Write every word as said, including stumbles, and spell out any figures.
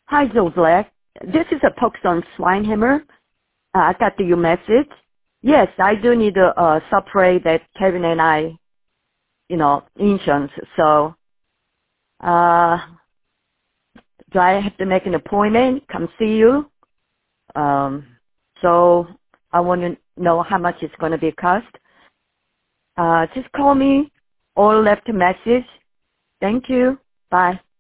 Hi, Zolak. This is a Pokestone Swineheimer. Uh, I got your message. Yes, I do need to uh, separate that Kevin and I, you know, insurance. So, uh, do I have to make an appointment? Come see you? Um, so I want to know how much it's going to be cost. Uh, just call me or left a message. Thank you. Bye.